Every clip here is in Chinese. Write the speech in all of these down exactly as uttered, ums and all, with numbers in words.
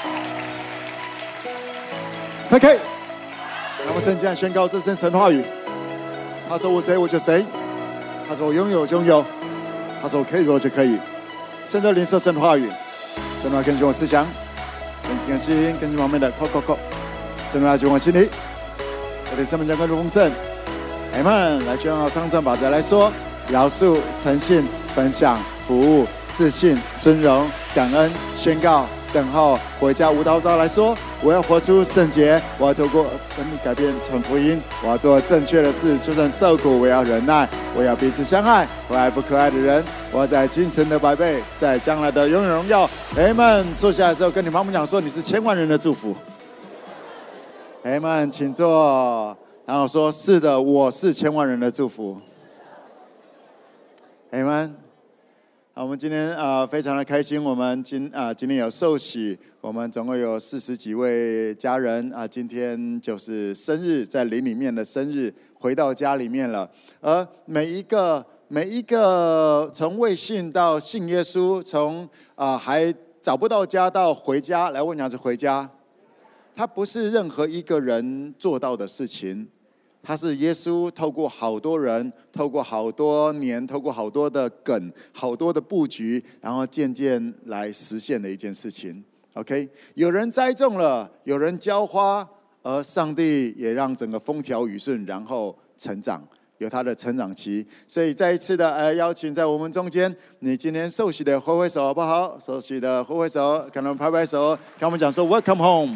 OK， 那么圣经宣告这声神话语。他说：“我谁我就谁。”他说：“我拥有就拥有。”他说：“我可以我就可以。”现在领受神话语，神话更新我思想，更新更新，更新旁边的扣扣扣，神话进我心里。我对生命将更入丰盛。阿们！来宣告上圣法则来说：饶恕、诚信、分享、服务、自信、尊荣、感恩、宣告、等候。回家无刀招来说：我要活出圣洁，我要透过生命改变传福音，我要做正确的事，就算受苦，我要忍耐，我要彼此相爱，我爱不可爱的人，我要在今生的百倍，在将来的永远荣耀。阿们！坐下来的时候，跟你旁边讲说：你是千万人的祝福。阿们，请坐。然后说：是的，我是千万人的祝福。阿们。好，我们今天啊、呃、非常的开心，我们今啊、呃、今天有受洗，我们总共有四十几位家人啊、呃，今天就是生日，在灵里面的生日，回到家里面了。而每一个每一个从未信到信耶稣，从啊、呃、还找不到家到回家，来问讲是回家，它不是任何一个人做到的事情。它是耶稣透过好多人，透过好多年，透过好多的梗，好多的布局，然后渐渐来实现的一件事情。OK， 有人栽种了，有人浇花，而上帝也让整个风调雨顺，然后成长，有他的成长期。所以再一次的呃邀请在我们中间，你今天受洗的挥挥手好不好？受洗的挥挥手，可能拍拍手，跟我们讲说 Welcome home。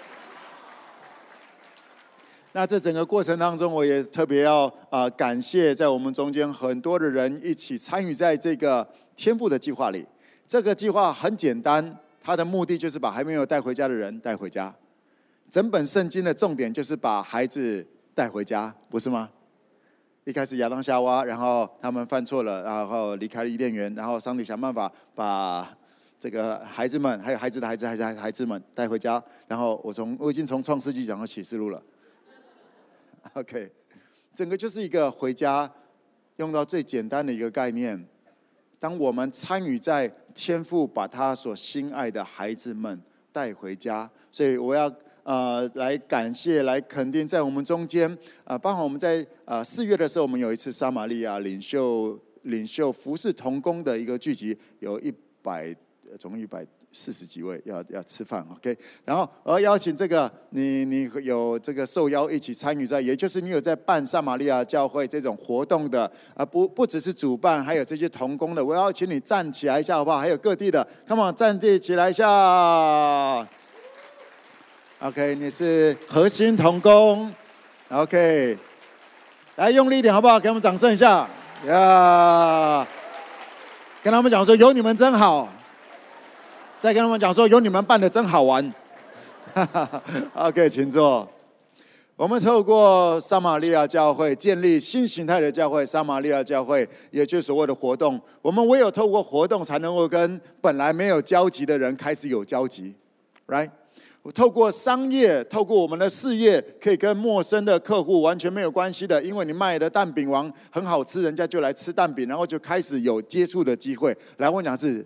那这整个过程当中，我也特别要啊、呃、感谢在我们中间很多的人一起参与在这个天父的计划里。这个计划很简单，它的目的就是把还没有带回家的人带回家。整本圣经的重点就是把孩子带回家，不是吗？一开始亚当夏娃，然后他们犯错了，然后离开了伊甸园，然后上帝想办法把这个孩子们，还有孩子的孩子、孩子孩子们带回家。然后我从我已经从创世纪讲到启示录了。OK， 整个就是一个回家，用到最简单的一个概念。当我们参与在天父把他所心爱的孩子们带回家，所以我要呃来感谢、来肯定在我们中间啊，包括我们在呃四月的时候，我们有一次撒玛利亚领袖领袖服侍同工的一个聚集，有一百总共一百。四十几位要要吃饭 ，OK， 然后我要邀请这个你你有这个受邀一起参与在，也就是你有在办撒玛利亚教会这种活动的啊，不不只是主办，还有这些同工的，我要请你站起来一下好不好？还有各地的 ，Come on， 站地起来一下 ，OK， 你是核心同工 ，OK， 来用力一点好不好？给我们掌声一下，呀、yeah ，跟他们讲说有你们真好。再跟他们讲说，有你们办的真好玩。OK， 请坐。我们透过撒玛利亚教会建立新形态的教会，撒玛利亚教会也就是所谓的活动。我们唯有透过活动，才能够跟本来没有交集的人开始有交集 ，right？ 透过商业，透过我们的事业，可以跟陌生的客户完全没有关系的，因为你卖的蛋饼王很好吃，人家就来吃蛋饼，然后就开始有接触的机会。来，我讲是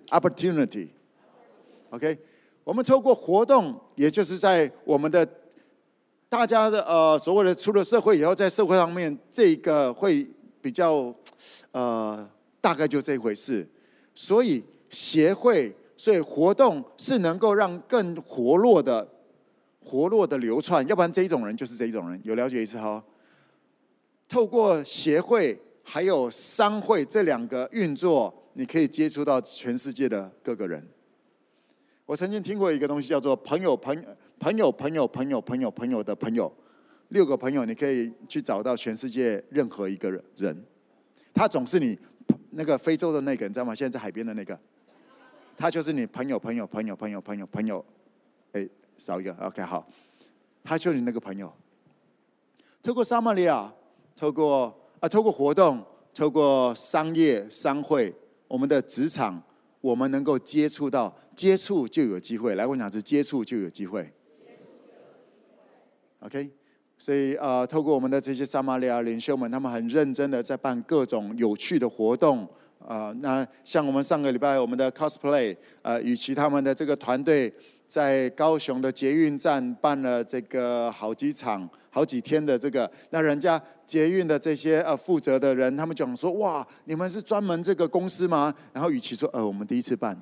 opportunity。OK， 我们透过活动，也就是在我们的大家的呃所谓的出了社会以后，在社会上面这个会比较呃大概就这回事。所以协会，所以活动是能够让更活络的、活络的流窜，要不然这一种人就是这一种人。有了解意思哈？透过协会还有商会这两个运作，你可以接触到全世界的各个人。我曾经听过一个东西叫做朋友朋朋友朋友朋友朋友朋友的朋友，六个朋友你可以去找到全世界任何一个人，他总是你那个非洲的那个，你知道吗？现在在海边的那个，他就是你朋友朋友朋友朋友朋友朋友，哎，少一个 ，OK 好，他就是你那个朋友。透过撒玛利亚，透过啊透过活动，透过商业商会，我们的职场。我们能够接触到，接触就有机会。来，我讲是接触就有机会。OK， 所以呃，透过我们的这些撒玛利亚领袖们，他们很认真的在办各种有趣的活动。呃，那像我们上个礼拜我们的 cosplay， 呃，与其他们的这个团队在高雄的捷运站办了这个好几场、好几天的这个，那人家捷运的这些呃负责的人，他们讲说：哇，你们是专门这个公司吗？然后与其说呃我们第一次办，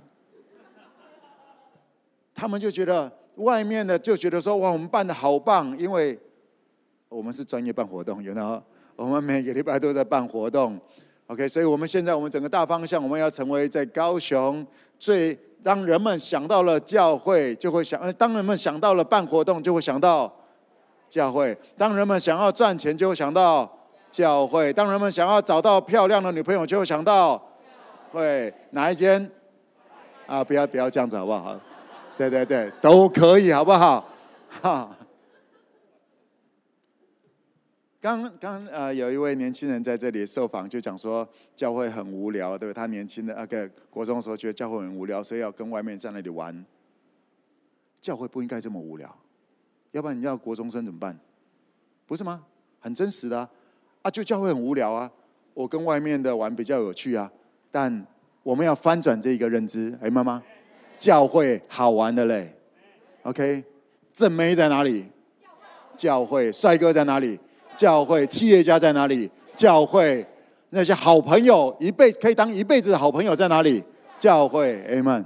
他们就觉得外面的就觉得说：哇，我们办的好棒，因为我们是专业办活动，有没有？我们每个礼拜都在办活动。OK， 所以我们现在我们整个大方向，我们要成为在高雄最。当人们想到了教会，就会想；当人们想到了办活动，就会想到教会；当人们想要赚钱，就会想到教会；当人们想要找到漂亮的女朋友，就会想到会哪一间？啊，不要不要这样子好不好？对对对，都可以好不好？哈。刚刚呃有一位年轻人在这里受访，就讲说教会很无聊，对不对？他年轻的那个国中的时候觉得教会很无聊，所以要跟外面在那里玩。教会不应该这么无聊，要不然你要国中生怎么办？不是吗？很真实的啊，啊就教会很无聊啊，我跟外面的玩比较有趣啊。但我们要翻转这一个认知，哎，妈妈，教会好玩的嘞。OK， 正妹在哪里？教会。帅哥在哪里？教会。企业家在哪里？教会。那些好朋友，一辈可以当一辈子的好朋友在哪里？教会。 Amen。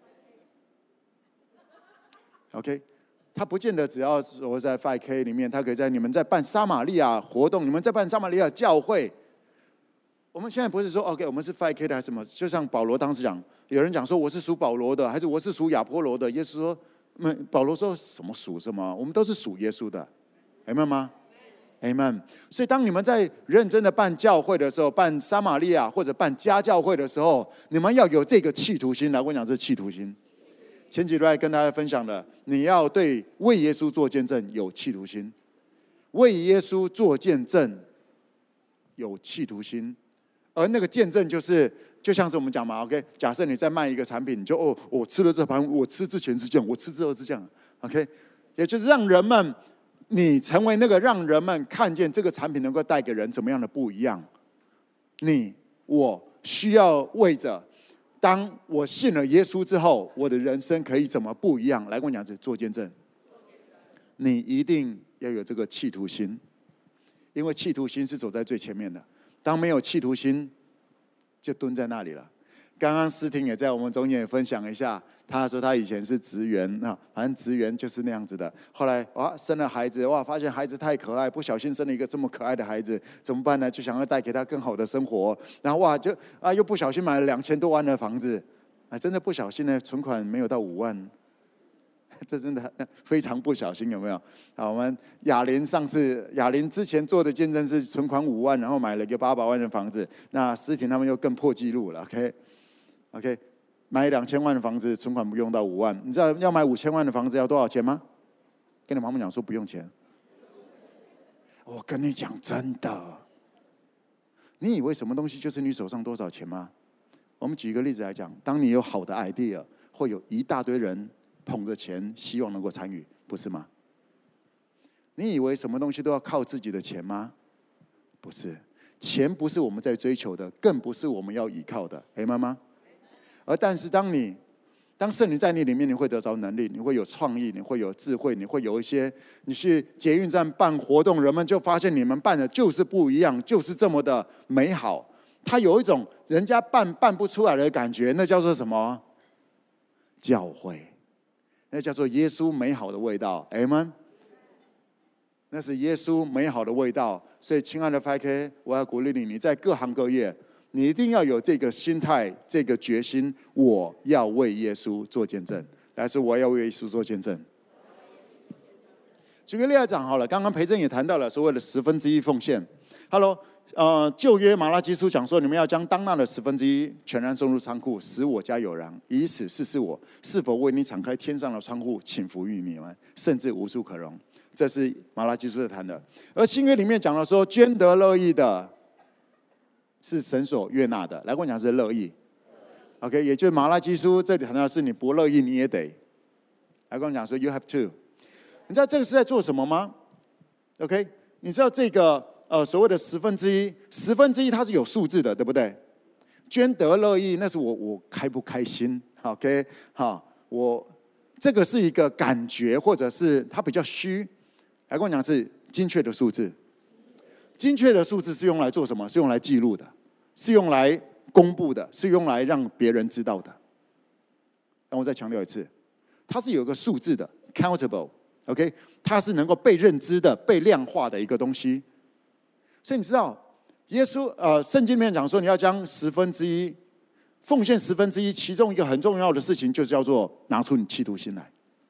OK， 他不见得只要我在 五 K 里面，他可以在你们在办撒玛利亚活动，你们在办撒玛利亚教会。我们现在不是说 OK， 我们是 五 K 的还是什么？就像保罗当时讲，有人讲说我是属保罗的，还是我是属亚波罗的？耶稣说，保罗说什么属什么？我们都是属耶稣的。Amen 吗 ？Amen。所以当你们在认真的办教会的时候，办撒玛利亚或者办家教会的时候，你们要有这个企图心来。我讲这企图心。前几天跟大家分享的，你要对为耶稣做见证有企图心，为耶稣做见证有企图心，而那个见证就是，就像是我们讲嘛 ，OK， 假设你在卖一个产品，你就哦，我吃了这盘，我吃之前是这样，我吃之后是这样 ，OK， 也就是让人们，你成为那个让人们看见这个产品能够带给人怎么样的不一样，你我需要为着。当我信了耶稣之后，我的人生可以怎么不一样？来跟我讲，做见证。你一定要有这个企图心，因为企图心是走在最前面的。当没有企图心，就蹲在那里了。刚刚思婷也在我们中间也分享一下，她说她以前是职员啊，反正职员就是那样子的。后来哇，生了孩子，哇，发现孩子太可爱，不小心生了一个这么可爱的孩子，怎么办呢？就想要带给他更好的生活，然后哇，就啊又不小心买了两千多万的房子，啊，真的不小心呢，存款没有到五万，这真的非常不小心，有没有？啊，我们雅琳上次，雅琳之前做的见证是存款五万，然后买了一个八百万的房子，那思婷他们又更破纪录了 ，OK。OK， 买两千万的房子，存款不用到五万。你知道要买五千万的房子要多少钱吗？跟你妈妈讲说不用钱。我跟你讲真的，你以为什么东西就是你手上多少钱吗？我们举一个例子来讲，当你有好的 idea， 会有一大堆人捧着钱，希望能够参与，不是吗？你以为什么东西都要靠自己的钱吗？不是，钱不是我们在追求的，更不是我们要依靠的。哎，妈妈。而但是当你当圣灵在你里面，你会得着能力，你会有创意，你会有智慧，你会有一些，你去捷运站办活动，人们就发现你们办的就是不一样，就是这么的美好。它有一种人家办办不出来的感觉，那叫做什么？教会，那叫做耶稣美好的味道。Amen。那是耶稣美好的味道。所以，亲爱的 五 K， 我要鼓励你，你在各行各业。你一定要有这个心态，这个决心，我要为耶稣做见证。来说，我要为耶稣做见证。举个例来讲好了，刚刚培正也谈到了所谓的十分之一奉献。Hello， 呃，旧约马拉基书讲说，你们要将当纳的十分之一全然送入仓库，使我家有粮，以此试试我是否为你敞开天上的窗户，倾福于你们，甚至无处可容。这是马拉基书在谈的。而新约里面讲了说，捐得乐意的。是神所悦纳的，来跟我讲是乐意 ，OK， 也就是马拉基书这里谈到的是你不乐意你也得，来跟我讲说 you have to， 你知道这个是在做什么吗 ？OK， 你知道这个呃所谓的十分之一，十分之一它是有数字的，对不对？捐得乐意，那是我我开不开心 ？OK， 好，我这个是一个感觉，或者是它比较虚。来跟我讲是精确的数字。精确的数字是用来做什么？是用来记录的，是用来公布的，是用来让别人知道的。让我再强调一次，它是有一个数字的 ，countable，OK， 它是能够被认知的、被量化的一个东西。所以你知道，耶稣呃，圣经里面讲说，你要将十分之一奉献十分之一，其中一个很重要的事情就是叫做拿出你企图心来。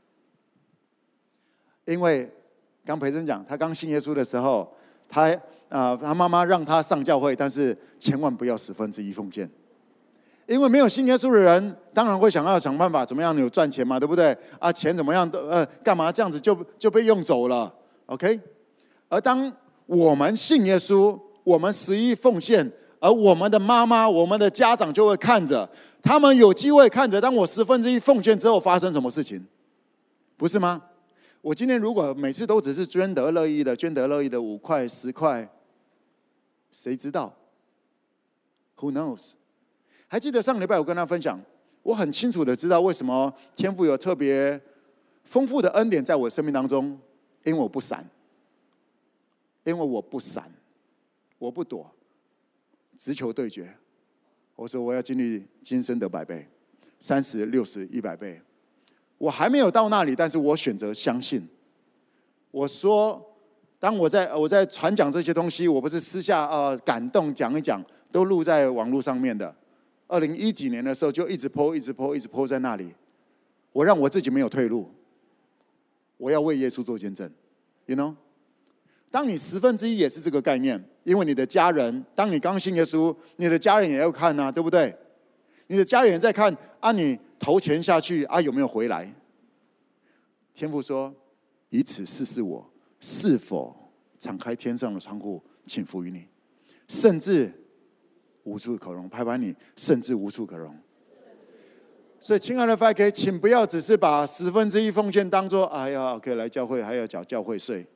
因为刚培珍讲，他刚信耶稣的时候，他呃，他妈妈让他上教会，但是千万不要十分之一奉献，因为没有信耶稣的人，当然会想要想办法怎么样有赚钱嘛，对不对？啊，钱怎么样呃，干嘛这样子就就被用走了 ，OK？ 而当我们信耶稣，我们十一奉献，而我们的妈妈、我们的家长就会看着，他们有机会看着，当我十分之一奉献之后发生什么事情，不是吗？我今天如果每次都只是捐得乐意的、捐得乐意的五块、十块，谁知道 ？Who knows？ 还记得上礼拜我跟他分享，我很清楚的知道为什么天父有特别丰富的恩典在我生命当中，因为我不闪，因为我不闪，我不躲，直球对决。我说我要经历今生的百倍，三十、六十、一百倍。我还没有到那里，但是我选择相信。我说，当我在我在传讲这些东西，我不是私下呃感动讲一讲，都录在网络上面的。二零一几年的时候，就一直 po 一直 po 一直 po 在那里。我让我自己没有退路，我要为耶稣做见证 ，you know。当你十分之一也是这个概念，因为你的家人，当你刚信耶稣，你的家人也要看啊，对不对？你的家人在看啊，你投钱下去啊，有没有回来？天父说：“以此试试我是否敞开天上的窗户，请服于你，甚至无处可容。”拍拍你，甚至无处可容。所以，亲爱的 F I K， 请不要只是把十分之一奉献当作哎呀 ，OK 来教会还要缴教会税。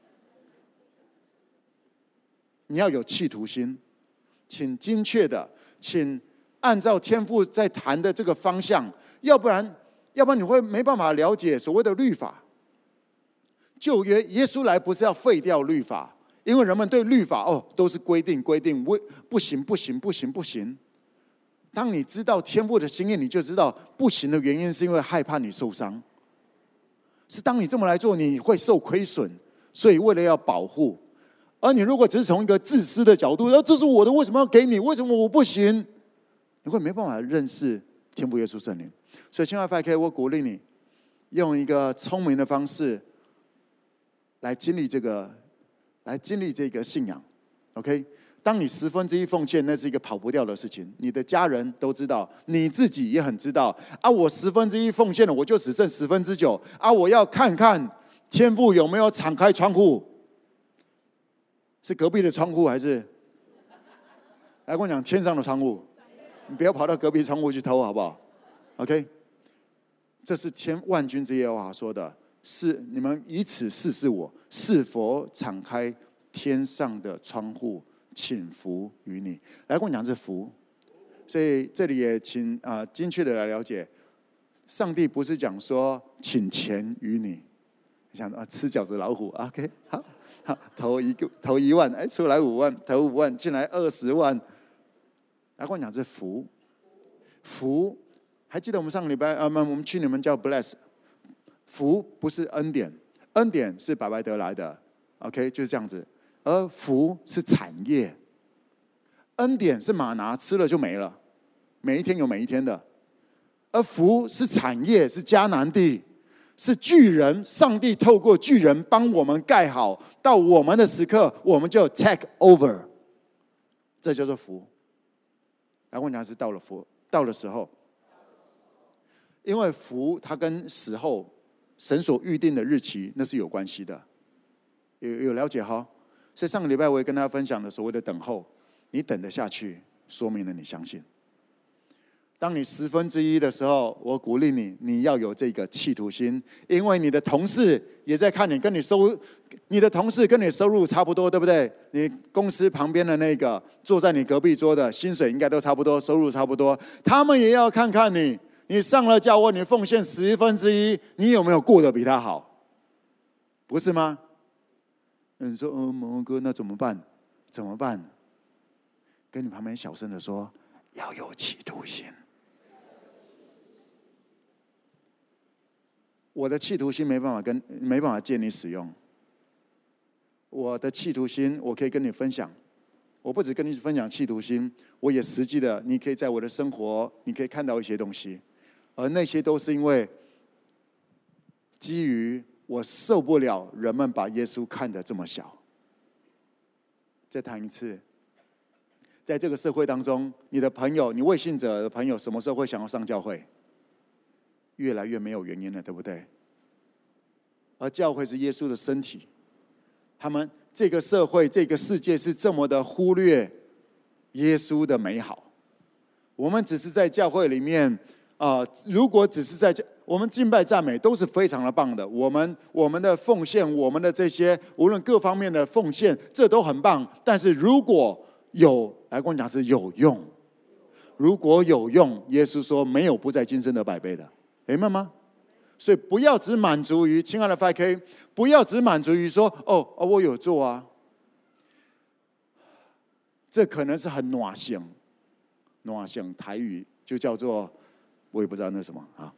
你要有企图心，请精确的，请按照天父在谈的这个方向，要不然，要不然你会没办法了解所谓的律法。旧约耶稣来不是要废掉律法，因为人们对律法哦都是规定规定，不行不行不行不行。当你知道天父的心意，你就知道不行的原因是因为害怕你受伤，是当你这么来做，你会受亏损，所以为了要保护。而你如果只是从一个自私的角度，说这是我的，为什么要给你？为什么我不行？你会没办法认识天父耶稣圣灵。所以，亲爱的 F I K， 我鼓励你用一个聪明的方式来经历这个，来经历这个信仰。OK， 当你十分之一奉献，那是一个跑不掉的事情。你的家人都知道，你自己也很知道。啊，我十分之一奉献了，我就只剩十分之九。啊，我要看看天父有没有敞开窗户。是隔壁的窗户还是？来跟我讲天上的窗户，你不要跑到隔壁窗户去偷，好不好 ？OK， 这是天万军之耶和华说的，是你们以此试试我是否敞开天上的窗户，请福于你。来跟我讲这福，所以这里也请啊、呃、精确的来了解，上帝不是讲说请钱于你，你想啊吃饺子老虎 ，OK 好。投一个投一万，哎，出来五万，投五万，进来二十万。来跟我讲这福，福，还记得我们上个礼拜啊，我们去你们叫 bless， 福不是恩典，恩典是白白得来的 ，OK， 就是这样子。而福是产业，恩典是玛拿吃了就没了，每一天有每一天的，而福是产业，是迦南地。是巨人，上帝透过巨人帮我们盖好，到我们的时刻，我们就 take over， 这叫做福。来问你，是到了福，到了时候，因为福它跟死后神所预定的日期那是有关系的，有有了解哈？所以上个礼拜我也跟大家分享了所谓的等候，你等得下去，说明了你相信。当你十分之一的时候，我鼓励你，你要有这个企图心，因为你的同事也在看你，跟你收，你的同事跟你收入差不多，对不对？你公司旁边的那个坐在你隔壁桌的，薪水应该都差不多，收入差不多，他们也要看看你， 你上了教会，你奉献十分之一，你有没有过得比他好？不是吗？你说，嗯，蒙哥，那怎么办？怎么办？跟你旁边小声的说，要有企图心。我的企图心没办法跟没办法借你使用。我的企图心，我可以跟你分享。我不只跟你分享企图心，我也实际的，你可以在我的生活，你可以看到一些东西，而那些都是因为基于我受不了人们把耶稣看得这么小。再谈一次，在这个社会当中，你的朋友，你未信者的朋友，什么时候会想要上教会？越来越没有原因了，对不对？而教会是耶稣的身体，他们这个社会、这个世界是这么的忽略耶稣的美好。我们只是在教会里面，呃，如果只是在我们敬拜赞美都是非常的棒的，我们我们的奉献，我们的这些无论各方面的奉献，这都很棒。但是如果有来跟我讲是有用，如果有用，耶稣说没有不在今生的百倍的，明白吗？所以不要只满足于，亲爱的 五 K， 不要只满足于说，哦哦，我有做啊，这可能是很暖性，暖性台语就叫做，我也不知道那什么啊。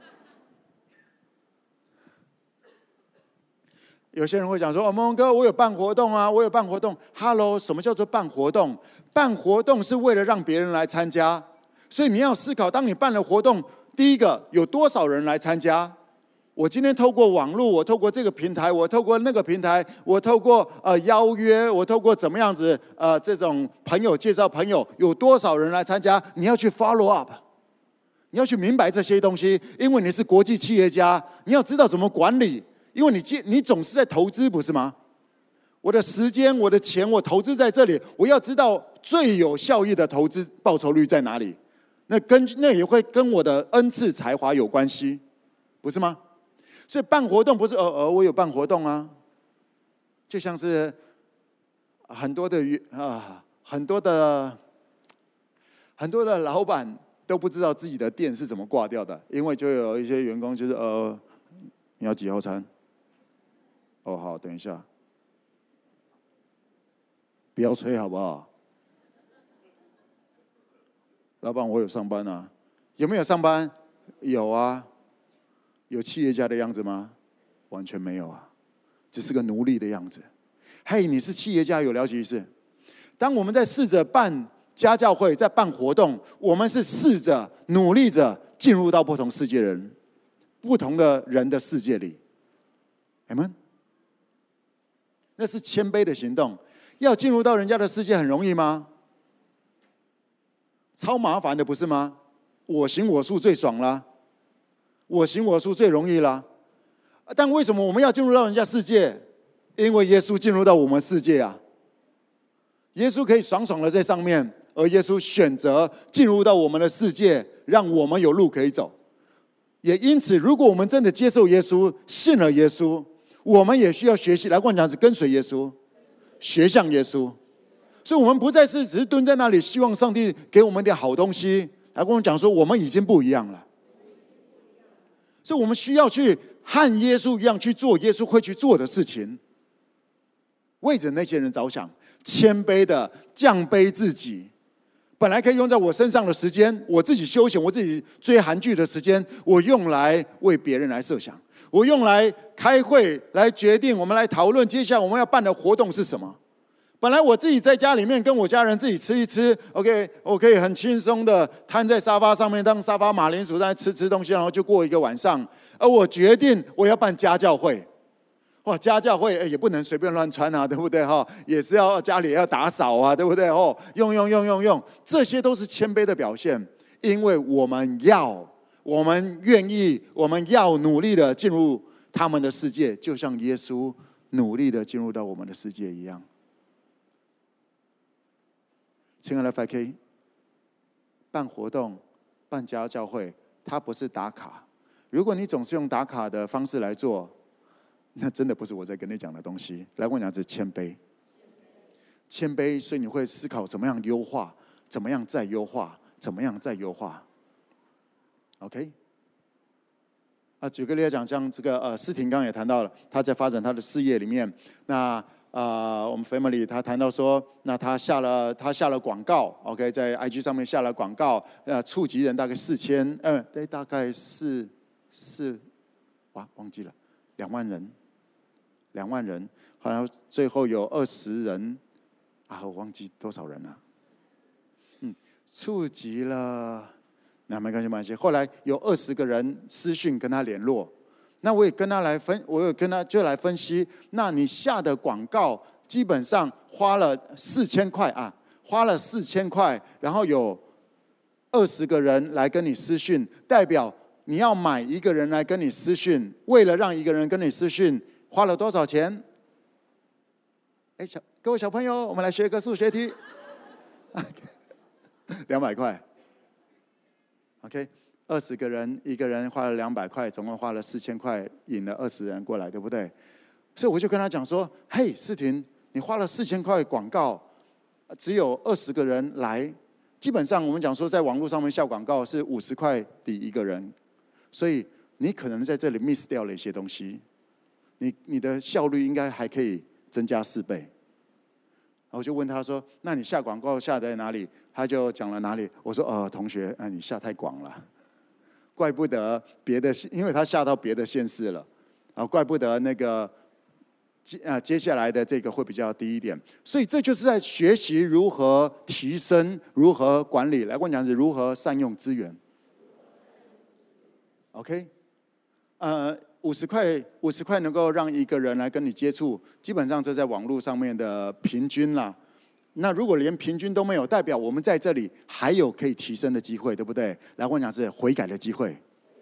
有些人会讲说，哦，蒙哥，我有办活动啊，我有办活动。Hello， 什么叫做办活动？办活动是为了让别人来参加，所以你要思考，当你办了活动。第一个，有多少人来参加？我今天透过网络，我透过这个平台，我透过那个平台，我透过呃邀约，我透过怎么样子呃这种朋友介绍朋友，有多少人来参加？你要去 follow up， 你要去明白这些东西，因为你是国际企业家，你要知道怎么管理，因为你你总是在投资，不是吗？我的时间、我的钱，我投资在这里，我要知道最有效益的投资报酬率在哪里。那跟那也会跟我的恩赐才华有关系，不是吗？所以办活动不是呃呃，我有办活动啊，就像是很多的啊很多的很多的老板都不知道自己的店是怎么挂掉的，因为就有一些员工就是呃，你要几号餐？哦好，等一下，不要催好不好？老板，我有上班啊，有没有上班？有啊，有企业家的样子吗？完全没有啊，只是个奴隶的样子。嘿，你是企业家，有了解意思？当我们在试着办家教会，在办活动，我们是试着努力着进入到不同世界人、不同的人的世界里。Amen？那是谦卑的行动。要进入到人家的世界很容易吗？超麻烦的，不是吗？我行我素最爽啦，我行我素最容易啦。但为什么我们要进入到人家世界？因为耶稣进入到我们世界啊。耶稣可以爽爽的在上面，而耶稣选择进入到我们的世界，让我们有路可以走。也因此，如果我们真的接受耶稣，信了耶稣，我们也需要学习来跟我讲是跟随耶稣，学像耶稣。所以我们不再是只是蹲在那里，希望上帝给我们点好东西，来跟我讲说我们已经不一样了。所以我们需要去和耶稣一样去做耶稣会去做的事情，为着那些人着想，谦卑的降卑自己。本来可以用在我身上的时间，我自己休闲，我自己追韩剧的时间，我用来为别人来设想，我用来开会来决定，我们来讨论接下来我们要办的活动是什么。本来我自己在家里面跟我家人自己吃一吃 ，OK， 我可以很轻松的瘫在沙发上面当沙发马铃薯，在吃吃东西，然后就过一个晚上。而我决定我要办家教会，哇，家教会也不能随便乱穿啊，对不对哈？也是要家里要打扫啊，对不对哦？用用用用用，这些都是谦卑的表现，因为我们要，我们愿意，我们要努力的进入他们的世界，就像耶稣努力的进入到我们的世界一样。亲爱的 五 K， 办活动、办家教会，它不是打卡。如果你总是用打卡的方式来做，那真的不是我在跟你讲的东西。来跟我讲，是谦卑，谦卑，所以你会思考怎么样优化，怎么样再优化，怎么样再优化。 OK。啊，举个例来讲，像这个呃，思婷刚刚也谈到了，他在发展他的事业里面，那呃，我们 family 他谈到说，那他下了他下了广告 ，OK， 在 I G 上面下了广告，呃，触及人大概四千，嗯，对，大概是四，哇，忘记了，两万人，两万人，好像最后有二十人，啊，我忘记多少人了，嗯，触及了。那没关系，没关系。后来有二十个人私讯跟他联络，那我也跟他来分，我有跟他就来分析。那你下的广告基本上花了四千块啊，花了四千块，然后有二十个人来跟你私讯，代表你要买一个人来跟你私讯，为了让一个人跟你私讯，花了多少钱？哎，小各位小朋友，我们来学一个数学题，两百块。OK， 二十个人，一个人花了两百块，总共花了四千块，引了二十人过来，对不对？所以我就跟他讲说：“嘿，世婷，你花了四千块广告，只有二十个人来，基本上我们讲说，在网络上面下广告是五十块抵一个人，所以你可能在这里 miss 掉了一些东西，你你的效率应该还可以增加四倍。”我就问他说：“那你下广告下在哪里？”他就讲了哪里。我说：“呃，同学，啊，你下太广了，怪不得别的，因为他下到别的县市了，啊，怪不得那个，啊，接下来的这个会比较低一点。所以这就是在学习如何提升、如何管理。来，我讲是如何善用资源。OK， 呃。”五十块，五十块能够让一个人来跟你接触，基本上这在网络上面的平均啦。那如果连平均都没有，代表我们在这里还有可以提升的机会，对不对？来，我讲是悔改的机会，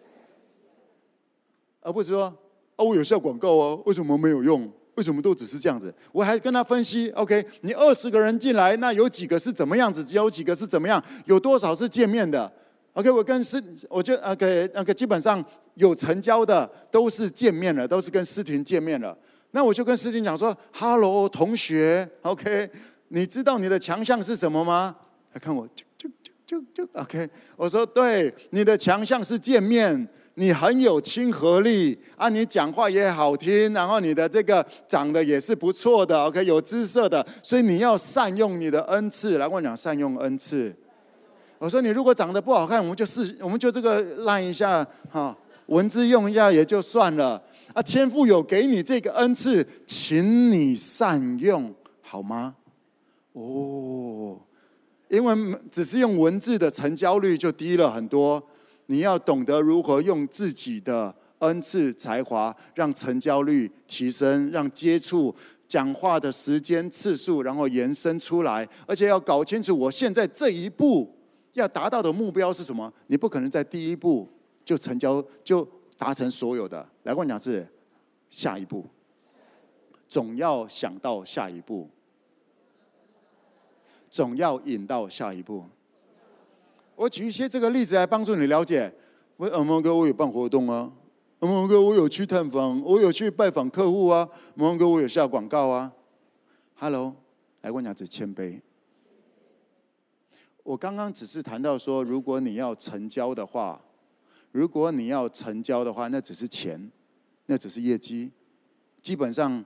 而不是说啊，我有下广告啊，为什么没有用？为什么都只是这样子？我还跟他分析 ，OK， 你二十个人进来，那有几个是怎么样子？有几个是怎么样？有多少是见面的 ？OK， 我跟思，我就 OK， 那个基本上。有成交的都是见面了，都是跟思婷见面了。那我就跟思婷讲说 ：“Hello， 同学 ，OK， 你知道你的强项是什么吗？”他看我，就就就就就 OK。我说：“对，你的强项是见面，你很有亲和力啊，你讲话也好听，然后你的这个长得也是不错的 ，OK， 有姿色的，所以你要善用你的恩赐。”来，我讲善用恩赐。我说：“你如果长得不好看，我们就试，我们就这个烂一下哈。”文字用一下也就算了啊！天父有给你这个恩赐，请你善用，好吗？哦，因为只是用文字的成交率就低了很多，你要懂得如何用自己的恩赐才华，让成交率提升，让接触讲话的时间次数，然后延伸出来，而且要搞清楚我现在这一步要达到的目标是什么。你不可能在第一步。就成交就达成所有的，来跟我讲是下一步，总要想到下一步，总要引到下一步。我举一些这个例子来帮助你了解。我阿蒙哥，我有办活动啊，阿蒙哥，我有去探访，我有去拜访客户啊，阿蒙哥，我有下广告啊。Hello， 来跟我讲是谦卑。我刚刚只是谈到说，如果你要成交的话。如果你要成交的话，那只是钱，那只是业绩。基本上，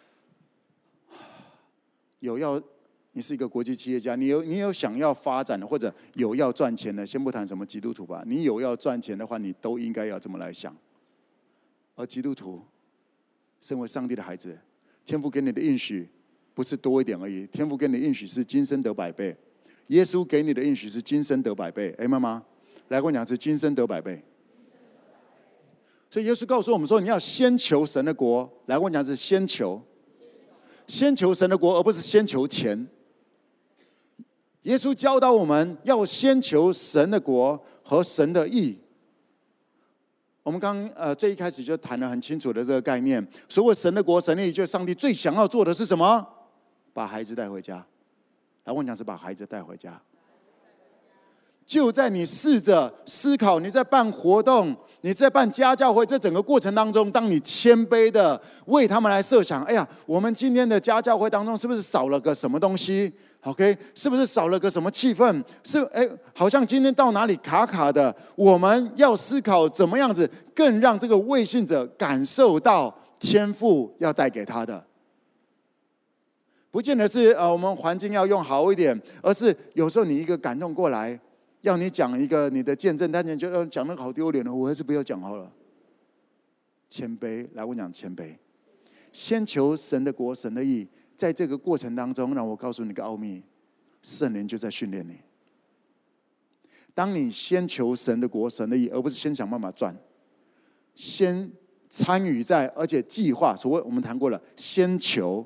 有要你是一个国际企业家，你有你有想要发展的，或者有要赚钱的，先不谈什么基督徒吧。你有要赚钱的话，你都应该要这么来想。而基督徒，身为上帝的孩子，天父给你的应许不是多一点而已，天父给你的应许是今生得百倍。耶稣给你的应许是今生得百倍。哎，妈妈，来跟我讲是今生得百倍。所以耶稣告诉我们说，你要先求神的国。来，我讲是先求，先求神的国，而不是先求钱。耶稣教导我们要先求神的国和神的义。我们刚呃最一开始就谈得很清楚的这个概念。所谓神的国、神的义，就是上帝最想要做的是什么？把孩子带回家。来，我讲是把孩子带回家。 就在你试着思考，你在办活动，你在办家教会，这整个过程当中，当你谦卑的为他们来设想，哎呀，我们今天的家教会当中是不是少了个什么东西 ？OK， 是不是少了个什么气氛？是哎，好像今天到哪里卡卡的。我们要思考怎么样子更让这个未信者感受到天父要带给他的。不见得是呃我们环境要用好一点，而是有时候你一个感动过来。要你讲一个你的见证，但你觉得讲那个好丢脸了，我还是不要讲好了。谦卑，来我讲谦卑，先求神的国、神的义，在这个过程当中，让我告诉你个奥秘，圣灵就在训练你。当你先求神的国、神的义，而不是先想办法赚，先参与在，而且计划，所谓我们谈过了，先求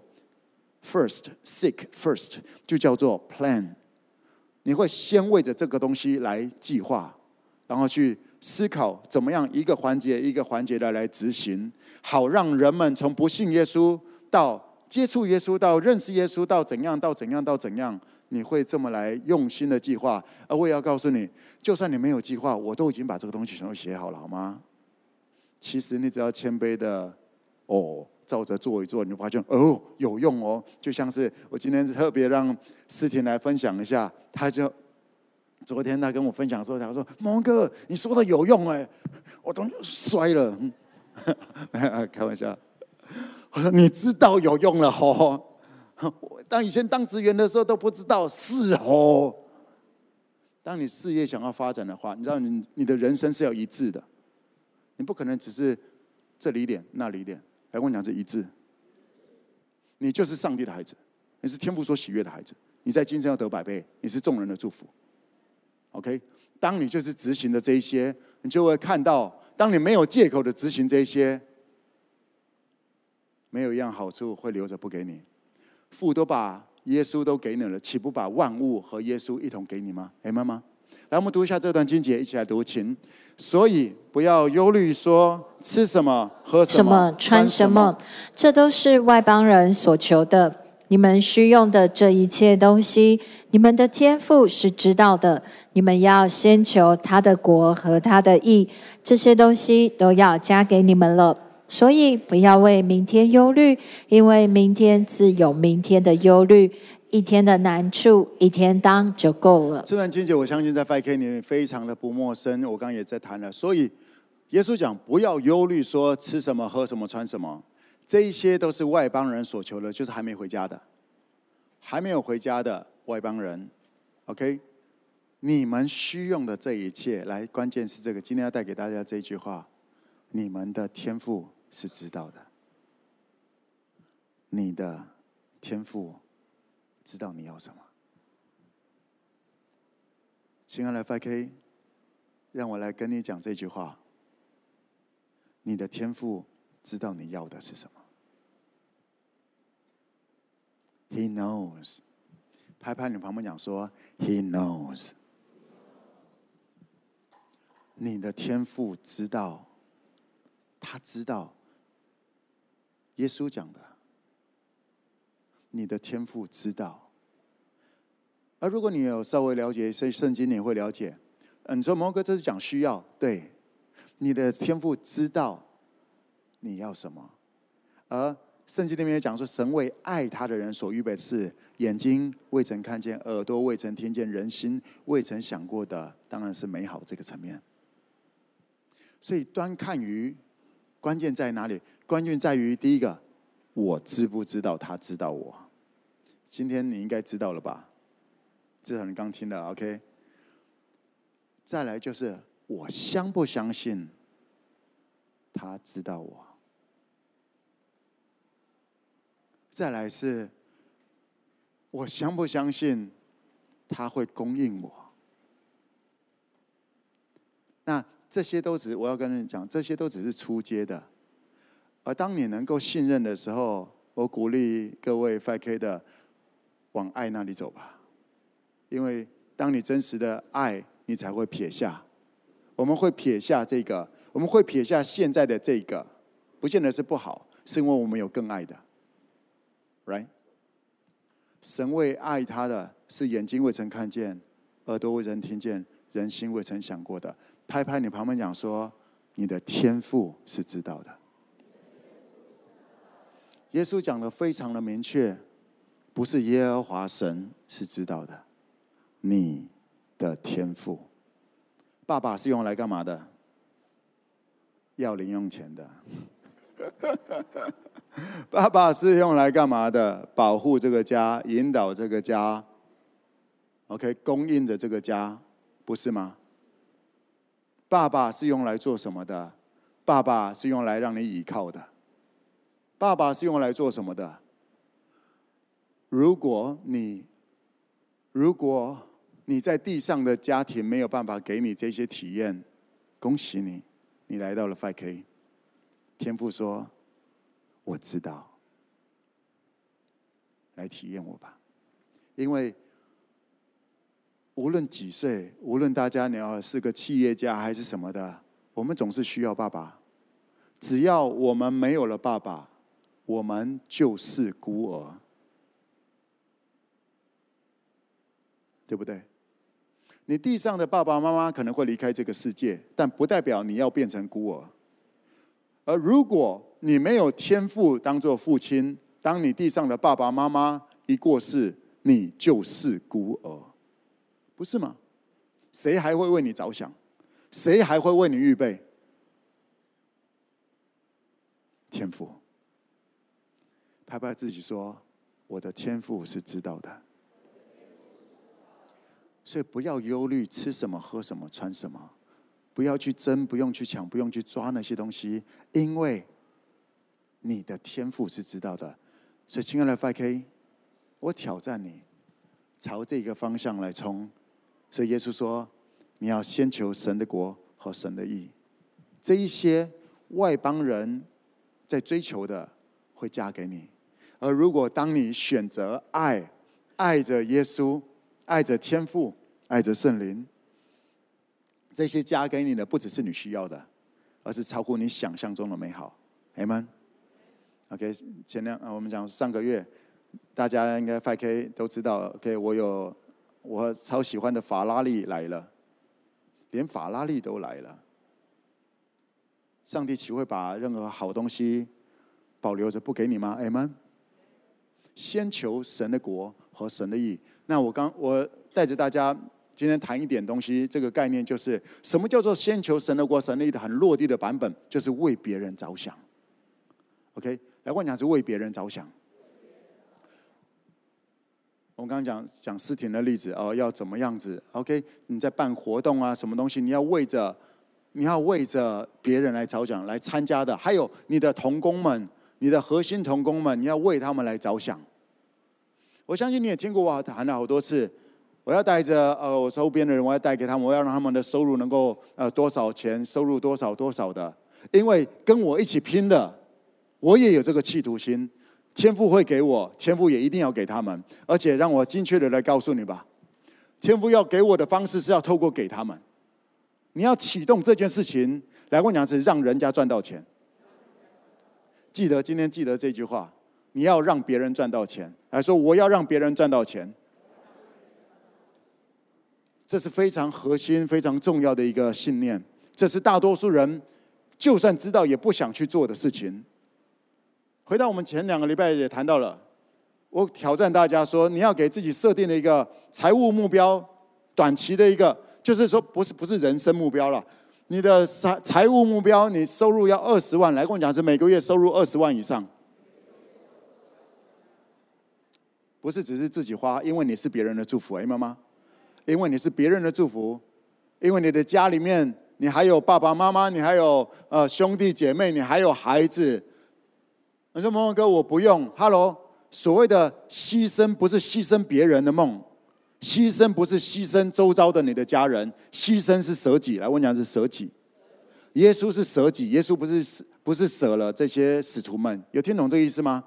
first seek first 就叫做 plan。你会先为着这个东西来计划，然后去思考怎么样一个环节一个环节的来执行，好让人们从不信耶稣到接触耶稣，到认识耶稣，到怎样到怎样到怎样，你会这么来用心的计划。而我也要告诉你，就算你没有计划，我都已经把这个东西全都写好了，好吗？其实你只要谦卑的哦，照着做一做，你就发现哦有用哦。就像是我今天特别让思婷来分享一下，他就昨天他跟我分享的时候，他说：“蒙哥，你说的有用哎！”我都摔了，开玩笑。我说：“你知道有用了哦。”当以前当职员的时候都不知道，是哦。当你事业想要发展的话，你知道你你的人生是要一致的，你不可能只是这里一点那里一点。来跟我讲，是一致。你就是上帝的孩子，你是天父所喜悦的孩子，你在今生要得百倍，你是众人的祝福。OK， 当你就是执行的这一些，你就会看到，当你没有借口的执行这一些，没有一样好处会留着不给你。父都把耶稣都给你了，岂不把万物和耶稣一同给你吗？阿们吗？来，我们读一下这段经节，一起来读，请。所以不要忧虑，说吃什么、喝什么、 穿什么，这都是外邦人所求的。你们需用的这一切东西，你们的天父是知道的。你们要先求他的国和他的义，这些东西都要加给你们了。所以不要为明天忧虑，因为明天自有明天的忧虑。一天的难处，一天当就够了。 这段经节，我相信在 五K 里面非常的不陌生。我刚刚也在谈了，所以耶稣讲不要忧虑，说吃什么、喝什么、穿什么，这一些都是外邦人所求的，就是还没回家的，还没有回家的外邦人。OK， 你们需用的这一切，来，关键是这个，今天要带给大家这一句话：你们的天父是知道的，你的天父知道你要什么。亲爱的 五K， 让我来跟你讲这句话：你的天父知道你要的是什么。He knows。拍拍你旁边讲说 ，He knows。你的天父知道，他知道。耶稣讲的。你的天父知道，而如果你有稍微了解圣经，你会了解。你说毛哥这是讲需要，对，你的天父知道你要什么。而圣经里面也讲说，神为爱他的人所预备的是眼睛未曾看见，耳朵未曾听见，人心未曾想过的，当然是美好这个层面。所以端看于关键在哪里？关键在于第一个，我知不知道他知道我？今天你应该知道了吧？至少你刚听了 ，OK。再来就是我相不相信他知道我？再来是我相不相信他会供应我？那这些都只我要跟你讲，这些都只是初阶的。而当你能够信任的时候，我鼓励各位 五 K 的往爱那里走吧，因为当你真实的爱，你才会撇下。我们会撇下这个，我们会撇下现在的这个，不见得是不好，是因为我们有更爱的 ，right？ 神为爱他的是眼睛未曾看见，耳朵未曾听见， 人心未曾想过的。拍拍你旁边讲说，你的天父是知道的。耶稣讲的非常的明确，不是耶和华神是知道的，你的天父。爸爸是用来干嘛的？要零用钱的。爸爸是用来干嘛的？保护这个家，引导这个家 ，OK， 供应着这个家，不是吗？爸爸是用来做什么的？爸爸是用来让你倚靠的。爸爸是用来做什么的？如果你如果你在地上的家庭没有办法给你这些体验，恭喜你，你来到了 五 K。天父说：“我知道，来体验我吧。”因为无论几岁，无论大家你要是个企业家还是什么的，我们总是需要爸爸。只要我们没有了爸爸，我们就是孤儿，对不对？你地上的爸爸妈妈可能会离开这个世界，但不代表你要变成孤儿。而如果你没有天父当作父亲，当你地上的爸爸妈妈一过世，你就是孤儿，不是吗？谁还会为你着想？谁还会为你预备？天父。拍拍自己说：“我的天父是知道的。”所以不要忧虑吃什么、喝什么、穿什么，不要去争，不用去抢，不用去抓那些东西，因为你的天父是知道的。所以，亲爱的 五 K， 我挑战你，朝这个方向来冲。所以耶稣说：“你要先求神的国和神的义，这一些外邦人在追求的会加给你。而如果当你选择爱，爱着耶稣，爱着天父，爱着圣灵，这些加给你的不只是你需要的，而是超乎你想象中的美好。Amen。OK， 前两我们讲上个月，大家应该 五 K 都知道 ，OK， 我有我超喜欢的法拉利来了，连法拉利都来了。上帝岂会把任何好东西保留着不给你吗 ？Amen。先求神的国和神的义。那我刚我带着大家今天谈一点东西，这个概念就是什么叫做先求神的国、神的义的很落地的版本，就是为别人着想。OK， 来我讲是为别人着想。我们刚刚讲讲思婷的例子哦，要怎么样子 ？OK， 你在办活动啊，什么东西你要为着你要为着别人来着想来参加的，还有你的同工们。你的核心同工们，你要为他们来着想。我相信你也听过我谈了好多次，我要带着呃我周边的人，我要带给他们，我要让他们的收入能够呃多少钱，收入多少多少的，因为跟我一起拼的，我也有这个企图心。天父会给我，天父也一定要给他们，而且让我精确的来告诉你吧，天父要给我的方式是要透过给他们。你要启动这件事情，来我讲是让人家赚到钱。记得今天记得这句话，你要让别人赚到钱，还说我要让别人赚到钱，这是非常核心、非常重要的一个信念。这是大多数人就算知道也不想去做的事情。回到我们前两个礼拜也谈到了，我挑战大家说，你要给自己设定的一个财务目标，短期的一个，就是说不是不是人生目标了。你的财财务目标，你收入要二十万，来跟我讲是每个月收入二十万以上，不是只是自己花，因为你是别人的祝福，哎妈妈，因为你是别人的祝福，因为你的家里面你还有爸爸妈妈，你还有呃兄弟姐妹，你还有孩子。你说萌萌哥我不用 ，Hello， 所谓的牺牲不是牺牲别人的梦。牺牲不是牺牲周遭的你的家人，牺牲是舍己。来，我讲是舍己。耶稣是舍己，耶稣不是不是舍了这些使徒们，有听懂这个意思吗？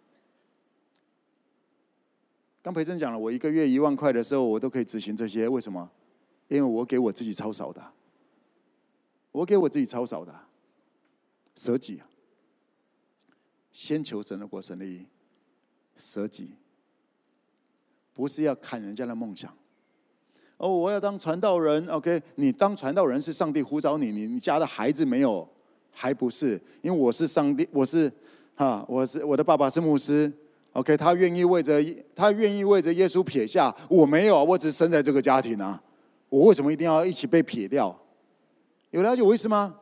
刚培正讲了，我一个月一万块的时候，我都可以执行这些，为什么？因为我给我自己超少的，我给我自己超少的，舍己啊！先求神的国、神的义，舍己。不是要砍人家的梦想， 哦，我要当传道人 ，OK？ 你当传道人是上帝呼召你，你你家的孩子没有，还不是？因为我是上帝，我是哈，我是我的爸爸是牧师 ，OK？ 他愿意为着他愿意为着耶稣撇下，我没有，我只是生在这个家庭啊，我为什么一定要一起被撇掉？有了解我意思吗？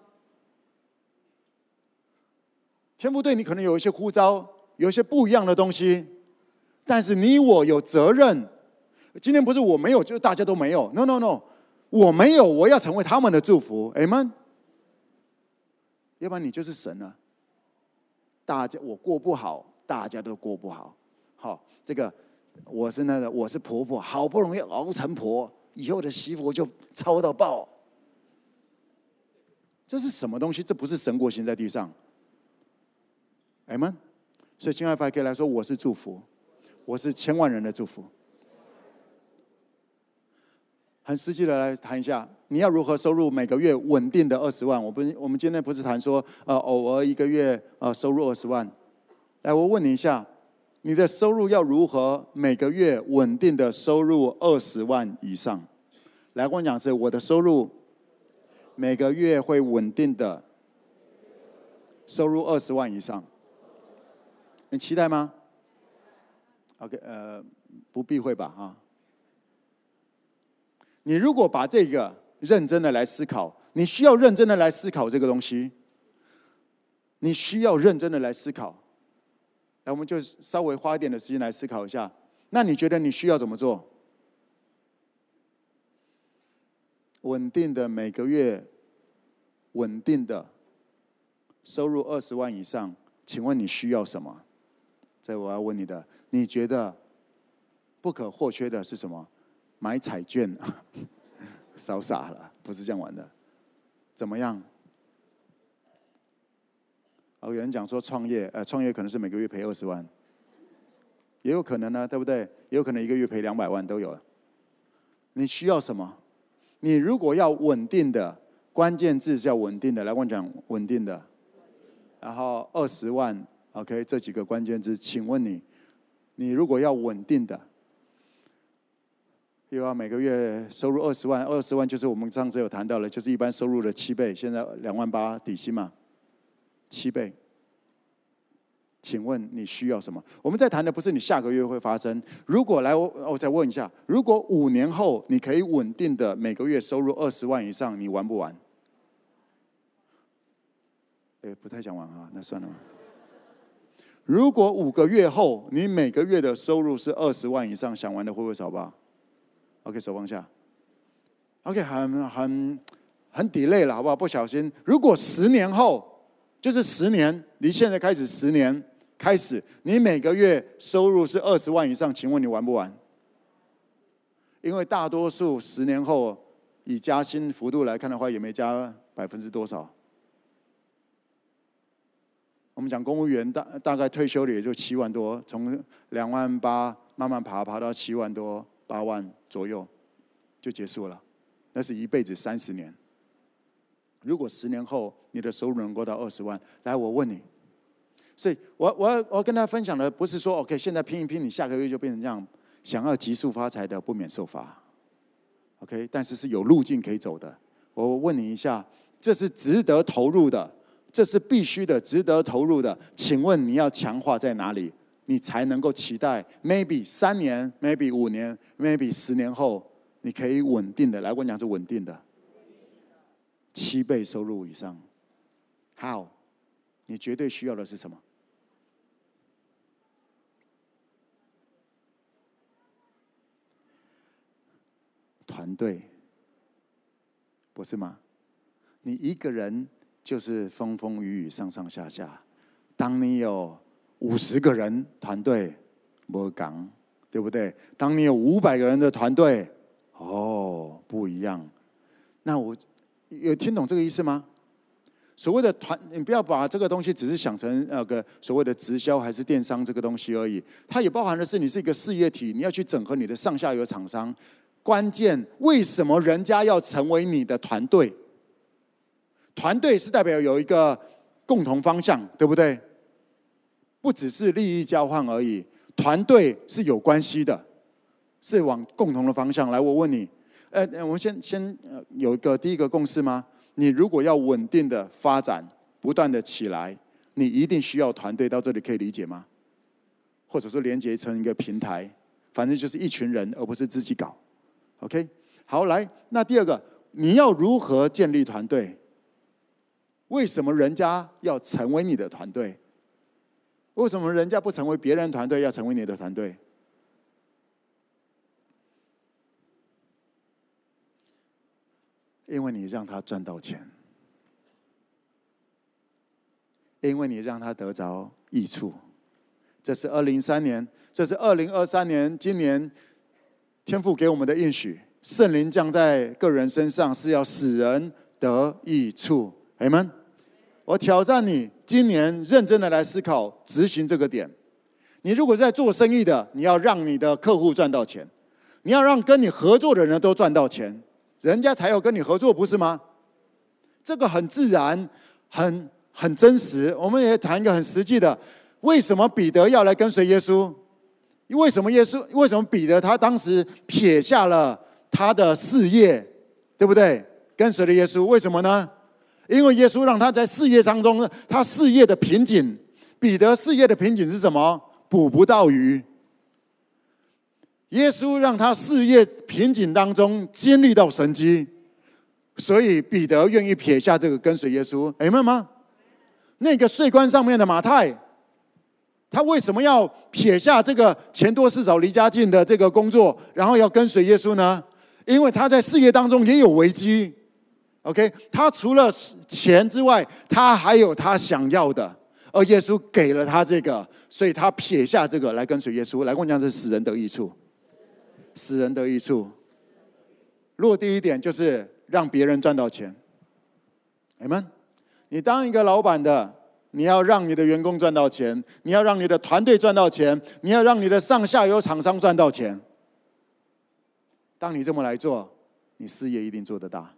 天父对你可能有一些呼召，有一些不一样的东西，但是你我有责任。今天不是我没有，就是大家都没有。No No No， 我没有，我要成为他们的祝福 ，Amen。要不然你就是神了。大家我过不好，大家都过不好。好，这个我是那个我是婆婆，好不容易熬成婆，以后的媳妇就操到爆。这是什么东西？这不是神国行在地上。Amen。所以，亲爱的父，可以来说，我是祝福，我是千万人的祝福。很实际的来谈一下，你要如何收入每个月稳定的二十万？我不，我们今天不是谈说，呃，偶尔一个月呃收入二十万。来，我问你一下，你的收入要如何每个月稳定的收入二十万以上？来，跟我讲是，我的收入每个月会稳定的收入二十万以上。你期待吗 ？OK， 呃，不避讳吧，哈。你如果把这个认真的来思考，你需要认真的来思考这个东西，你需要认真的来思考。那我们就稍微花一点的时间来思考一下。那你觉得你需要怎么做？稳定的每个月，稳定的收入二十万以上，请问你需要什么？这我要问你的，你觉得不可或缺的是什么？买彩券，少傻了，不是这样玩的。怎么样？哦，有人讲说创业，呃，创业可能是每个月赔二十万，也有可能呢，对不对？也有可能一个月赔两百万都有。你需要什么？你如果要稳定的，关键字是要稳定的。来，我讲稳定的，然后二十万 ，OK， 这几个关键字，请问你，你如果要稳定的。又要每个月收入二十万，二十万就是我们上次有谈到了，就是一般收入的七倍，现在两万八底薪嘛，七倍。请问你需要什么？我们在谈的不是你下个月会发生。如果来，我我再问一下，如果五年后你可以稳定的每个月收入二十万以上，你玩不玩？哎，不太想玩啊，那算了吧。如果五个月后你每个月的收入是二十万以上，想玩的会不会少吧？ OK， 手放下。OK， 很很很 delay 了，好不好？不小心。如果十年后，就是十年，离现在开始十年开始，你每个月收入是二十万以上，请问你玩不玩？因为大多数十年后以加薪幅度来看的话，也没加百分之多少。我们讲公务员大大概退休了也就七万多，从两万八慢慢爬爬到七万多。八万左右就结束了，那是一辈子三十年。如果十年后你的收入能够到二十万，来，我问你，所以我我要我要跟大家分享的不是说 OK， 现在拼一拼，你下个月就变成这样，想要急速发财的不免受罚 ，OK， 但是是有路径可以走的。我问你一下，这是值得投入的，这是必须的，值得投入的，请问你要强化在哪里？你才能够期待 ，maybe 三年 ，maybe 五年 ，maybe 十年后，你可以稳定的来，我跟你讲是稳定的，七倍收入以上。How？ 你绝对需要的是什么？团队，不是吗？你一个人就是风风雨雨、上上下下，当你有五十个人团队，没讲，对不对？当你有五百个人的团队，哦，不一样。那我有听懂这个意思吗？所谓的团，你不要把这个东西只是想成那个所谓的直销还是电商这个东西而已，它也包含的是你是一个事业体，你要去整合你的上下游厂商。关键，为什么人家要成为你的团队？团队是代表有一个共同方向，对不对？不只是利益交换而已，团队是有关系的，是往共同的方向来。我问你， 呃，我们先先有一个第一个共识吗？你如果要稳定的发展，不断的起来，你一定需要团队。到这里可以理解吗？或者说连接成一个平台，反正就是一群人，而不是自己搞。OK， 好，来，那第二个，你要如何建立团队？为什么人家要成为你的团队？为什么人家不成为别人的团队，要成为你的团队？因为你让他赚到钱，因为你让他得着益处。这是二零二三年，这是二零二三年，今年天父给我们的应许，圣灵降在个人身上，是要使人得益处。阿们。我挑战你，今年认真的来思考执行这个点。你如果在做生意的，你要让你的客户赚到钱，你要让跟你合作的人都赚到钱，人家才要跟你合作，不是吗？这个很自然，很很真实。我们也谈一个很实际的，为什么彼得要来跟随耶稣？为什么耶稣？为什么彼得他当时撇下了他的事业，对不对？跟随了耶稣，为什么呢？因为耶稣让他在事业当中，他事业的瓶颈，彼得事业的瓶颈是什么？捕不到鱼。耶稣让他事业瓶颈当中经历到神迹，所以彼得愿意撇下这个跟随耶稣。阿们吗？那个税关上面的马太，他为什么要撇下这个钱多事少离家近的这个工作，然后要跟随耶稣呢？因为他在事业当中也有危机。OK， 他除了钱之外，他还有他想要的，而耶稣给了他这个，所以他撇下这个来跟随耶稣。来跟我讲，这是使人得益处，使人得益处。落地一点就是让别人赚到钱。阿们。你当一个老板的，你要让你的员工赚到钱，你要让你的团队赚到钱，你要让你的上下游厂商赚到钱。当你这么来做，你事业一定做得大。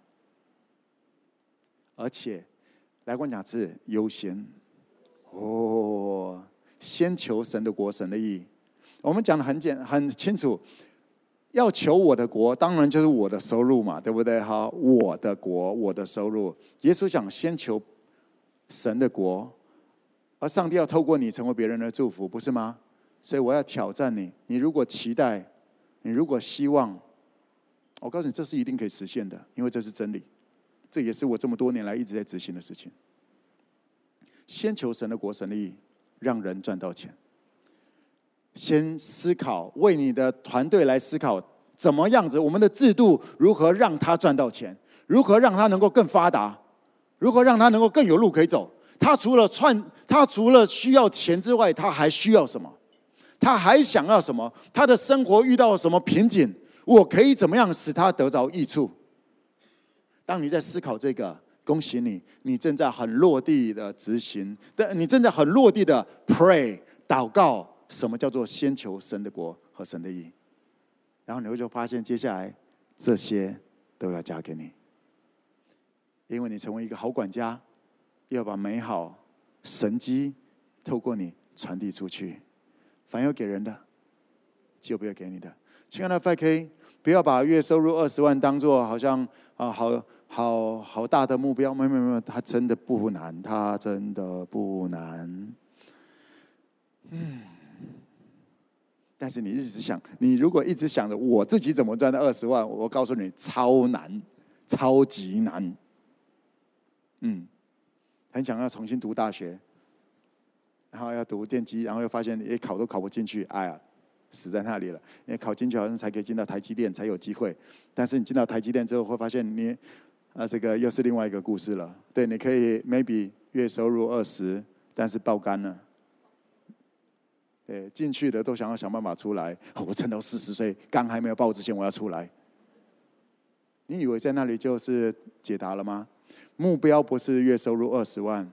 而且，来跟我讲是优先哦，先求神的国，神的义。我们讲的很简很清楚，要求我的国，当然就是我的收入嘛，对不对？好，我的国，我的收入。耶稣想先求神的国，而上帝要透过你成为别人的祝福，不是吗？所以我要挑战你，你如果期待，你如果希望，我告诉你，这是一定可以实现的，因为这是真理。这也是我这么多年来一直在执行的事情。先求神的国，神的义，让人赚到钱。先思考，为你的团队来思考，怎么样子，我们的制度如何让他赚到钱，如何让他能够更发达，如何让他能够更有路可以走。他除了赚，他除了需要钱之外，他还需要什么？他还想要什么？他的生活遇到了什么瓶颈？我可以怎么样使他得着益处？当你在思考这个，恭喜你，你正在很落地的执行，你正在很落地的 pray 祷告。什么叫做先求神的国和神的义？然后你会就发现，接下来这些都要加给你，因为你成为一个好管家，要把美好神迹透过你传递出去。凡有给人的，就不要给你的。亲爱的 F K， 不要把月收入二十万当作好像啊好好好大的目标。没有没有没有，它真的不难，它真的不难。嗯。但是你一直想，你如果一直想着我自己怎么赚到二十万，我告诉你，超难，超级难。嗯，很想要重新读大学，然后要读电机，然后又发现也考都考不进去，哎呀，死在那里了。因为考进去好像才可以进到台积电才有机会，但是你进到台积电之后，会发现你啊，这个又是另外一个故事了。对，你可以 maybe 月收入二十，但是爆肝了。对，进去的都想要想办法出来。我撑到四十岁，刚还没有爆之前，我要出来。你以为在那里就是解答了吗？目标不是月收入二十万，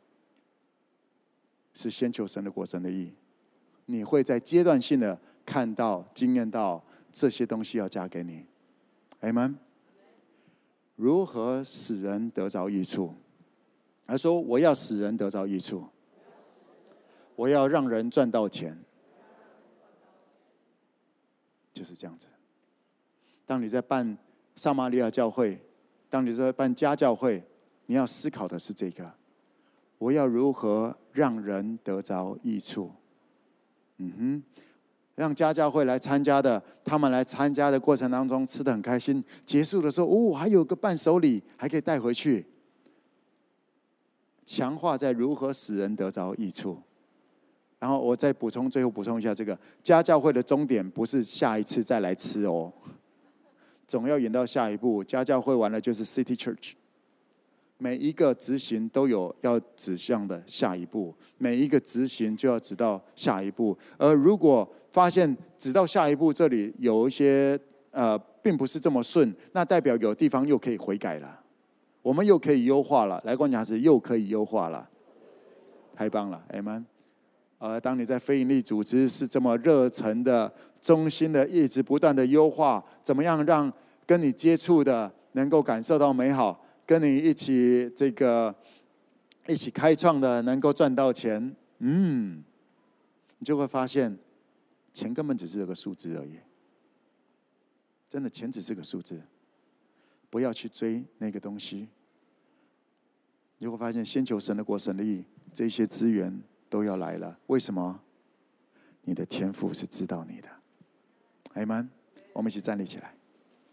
是先求神的国，神的义。你会在阶段性的看到、经验到这些东西要加给你。阿们。如何使人得着益处？他说：“我要使人得着益处。”我要让人赚到钱，就是这样子。当你在办撒玛利亚教会，当你在办家教会，你要思考的是这个：我要如何让人得着益处？嗯哼，让家教会来参加的，他们来参加的过程当中吃得很开心，结束的时候，哦，还有个伴手礼，还可以带回去。强化在如何使人得着益处。然后我再补充，最后补充一下，这个家教会的终点不是下一次再来吃哦，总要演到下一步。家教会完了就是 City Church， 每一个执行都有要指向的下一步，每一个执行就要指到下一步。而如果发现指到下一步这里有一些呃并不是这么顺，那代表有地方又可以悔改了，我们又可以优化了。来观察时又可以优化了，太棒了 ，Amen。呃，当你在非营利组织是这么热忱的、衷心的，一直不断的优化，怎么样让跟你接触的能够感受到美好，跟你一起这个一起开创的能够赚到钱，嗯，你就会发现，钱根本只是个数字而已。真的，钱只是个数字，不要去追那个东西。你会发现，先求神的国、神的义，这些资源都要来了。为什么？你的天父是知道你的。阿们，我们一起站立起来。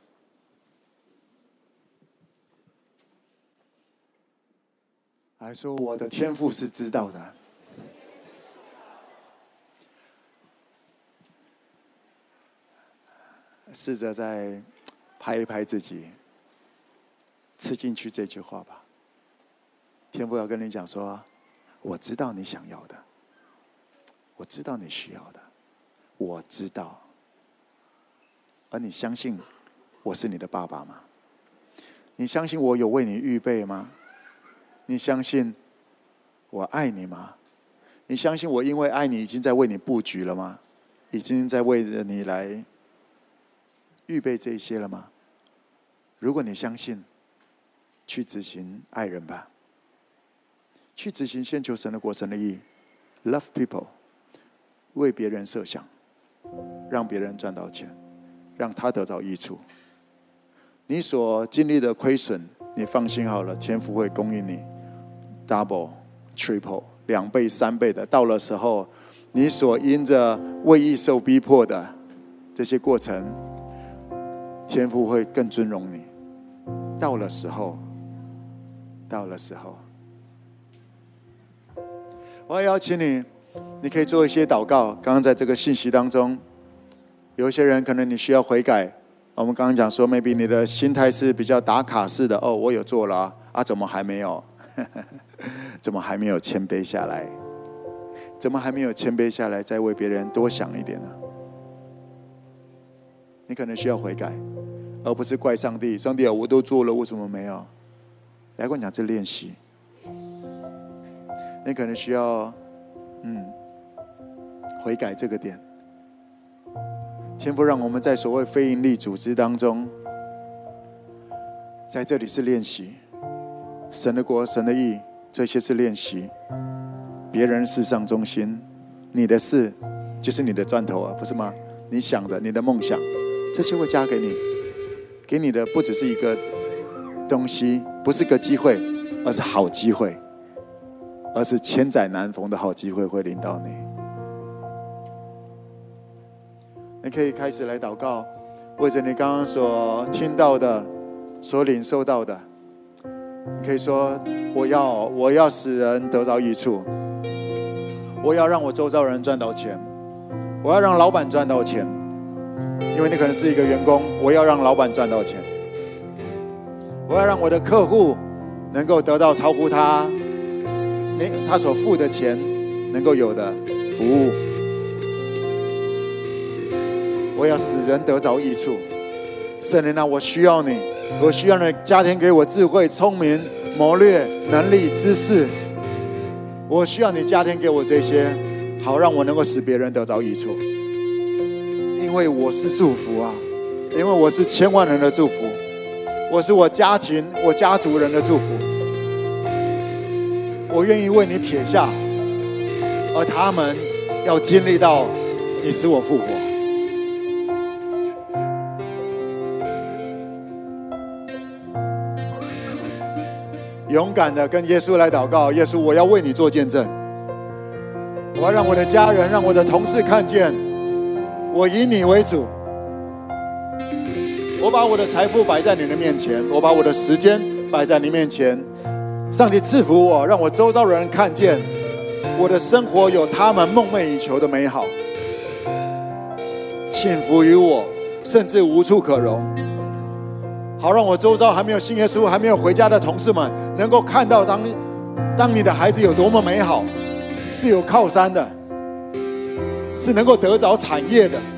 还说我的天父是知道的。试着再拍一拍自己，吃进去这句话吧。天父要跟你讲说，我知道你想要的，我知道你需要的，我知道。而你相信我是你的爸爸吗？你相信我有为你预备吗？你相信我爱你吗？你相信我因为爱你已经在为你布局了吗？已经在为着你来预备这些了吗？如果你相信，去执行爱人吧，去执行先求神的国、神的义 ，love people， 为别人设想，让别人赚到钱，让他得到益处。你所经历的亏损，你放心好了，天父会供应你 double、triple 两倍、三倍的。到了时候，你所因着为义受逼迫的这些过程，天父会更尊荣你。到了时候，到了时候，我要邀请你，你可以做一些祷告。刚刚在这个信息当中，有一些人可能你需要悔改。我们刚刚讲说 ，maybe 你的心态是比较打卡式的。哦，我有做了啊，啊怎么还没有？怎么还没有谦卑下来？怎么还没有谦卑下来，再为别人多想一点呢？你可能需要悔改，而不是怪上帝。上帝啊，我都做了，为什么没有？来跟我讲，这练习。你可能需要，嗯，悔改这个点。天父让我们在所谓非营利组织当中，在这里是练习神的国、神的义，这些是练习。别人事上中心，你的事就是你的砖头啊，不是吗？你想的、你的梦想，这些会加给你，给你的不只是一个东西，不是个机会，而是好机会，而是千载难逢的好机会会临到你。你可以开始来祷告，为着你刚刚所听到的、所领受到的，你可以说：我要，我要使人得到益处，我要让我周遭人赚到钱，我要让老板赚到钱，因为你可能是一个员工，我要让老板赚到钱，我要让我的客户能够得到超乎他他所付的钱能够有的服务。我要使人得着益处。圣灵啊，我需要你，我需要你加添给我智慧、聪明、谋略、能力、知识。我需要你加添给我这些，好让我能够使别人得着益处。因为我是祝福啊，因为我是千万人的祝福，我是我家庭、我家族人的祝福。我愿意为你撇下，而他们要经历到你使我复活。 勇敢的跟耶稣来祷告，耶稣，我要为你做见证，我要让我的家人，让我的同事看见我以你为主，我把我的财富摆在你的面前，我把我的时间摆在你面前。上帝赐福我，让我周遭的人看见我的生活有他们梦寐以求的美好，幸福于我，甚至无处可容。好让我周遭还没有信耶稣、还没有回家的同事们，能够看到当当你的孩子有多么美好，是有靠山的，是能够得着产业的。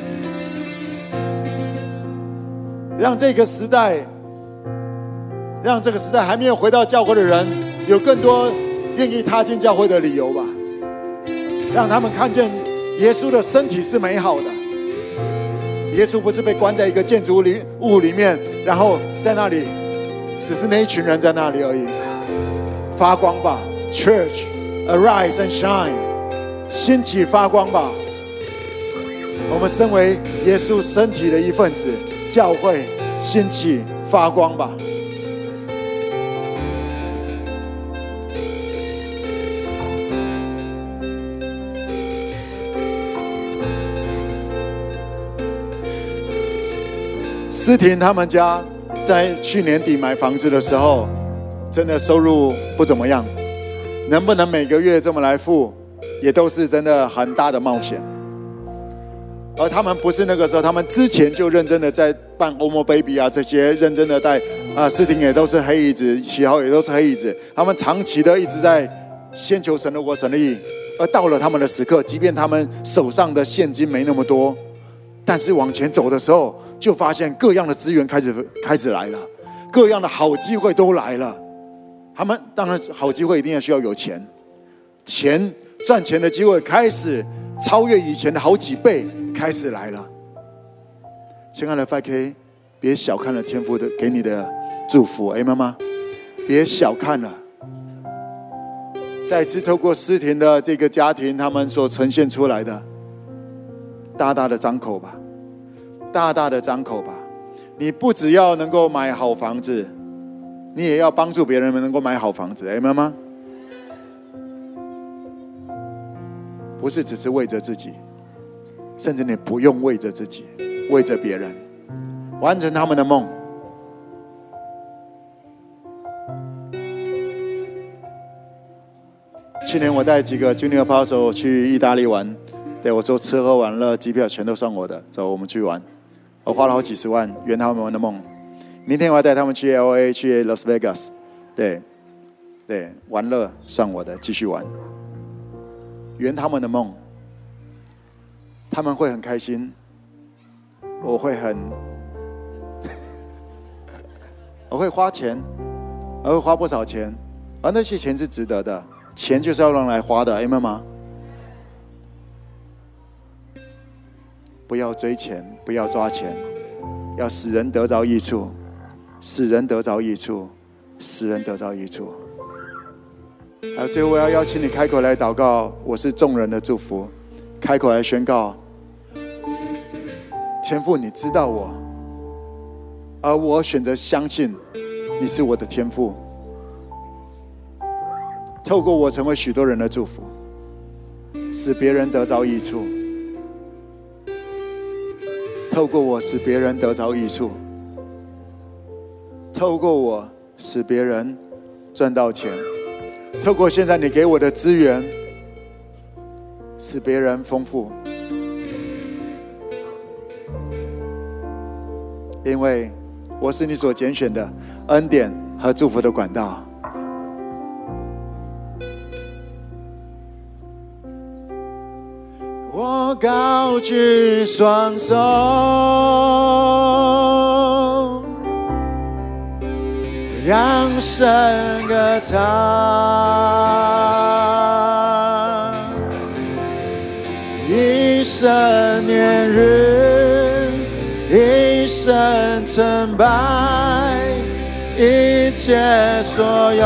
让这个时代，让这个时代还没有回到教会的人，有更多愿意踏进教会的理由吧。让他们看见耶稣的身体是美好的，耶稣不是被关在一个建筑物里面，然后在那里只是那一群人在那里而已。发光吧 Church Arise and Shine， 兴起发光吧。我们身为耶稣身体的一份子，教会兴起发光吧。思婷他们家在去年底买房子的时候，真的收入不怎么样，能不能每个月这么来付，也都是真的很大的冒险。而他们不是那个时候，他们之前就认真的在办 Omo Baby 啊，这些认真的带啊，思婷也都是黑椅子，启豪也都是黑椅子，他们长期的一直在先求神的国、神的义。而到了他们的时刻，即便他们手上的现金没那么多，但是往前走的时候，就发现各样的资源开始开始来了，各样的好机会都来了。他们当然好机会一定要需要有钱，钱赚钱的机会开始超越以前的好几倍，开始来了。亲爱的 五 K， 别小看了天父的给你的祝福，哎，妈妈，别小看了。再次透过思婷的这个家庭，他们所呈现出来的，大大的张口吧，大大的张口吧。你不只要能够买好房子，你也要帮助别人能够买好房子，哎，妈妈，不是只是为着自己，甚至你不用为着自己，为着别人，完成他们的梦。去年我带几个 Junior Apostle 去意大利玩，对，我说吃喝玩乐机票全都算我的，走，我们去玩。我花了好几十万圆他们的梦。明天我要带他们去 L A， 去 Las Vegas， 对，对，玩乐算我的，继续玩，圆他们的梦。他们会很开心，我会很，我会花钱，我会花不少钱，而那些钱是值得的，钱就是要用来花的，阿们吗？不要追钱，不要抓钱，要使人得着益处，使人得着益处，使人得着益处。还有最后，我要邀请你开口来祷告，我是众人的祝福，开口来宣告：天父，你知道我，而我选择相信你是我的天父。透过我成为许多人的祝福，使别人得着益处。透过我使别人得着益处，透过我使别人赚到钱，透过现在你给我的资源，使别人丰富。因为我是你所拣选的恩典和祝福的管道。我高举双手，扬声歌唱，一生年日，一生成败，一切所有，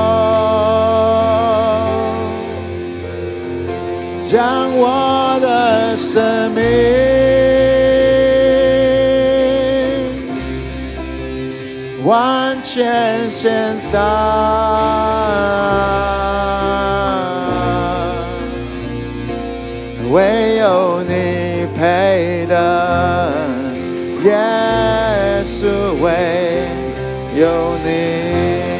将我的生命完完全献上，唯有你配得，耶稣，唯有你。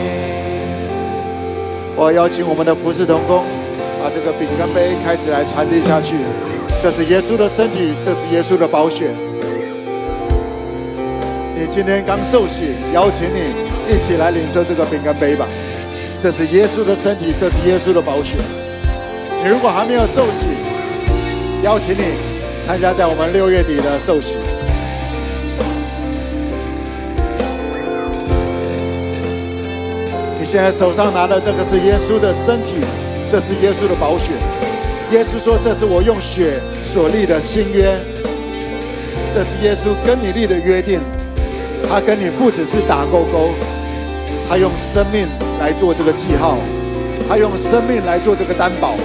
我邀请我们的服侍同工，把这个饼跟杯开始来传递下去。这是耶稣的身体，这是耶稣的宝血。你今天刚受洗，邀请你一起来领受这个饼跟杯吧。这是耶稣的身体，这是耶稣的宝血。你如果还没有受洗，邀请你参加在我们六月底的受洗。你现在手上拿的这个是耶稣的身体，这是耶稣的宝血。耶稣说：“这是我用血所立的新约。”这是耶稣跟你立的约定。他跟你不只是打勾勾，他用生命来做这个记号，他用生命来做这个担保。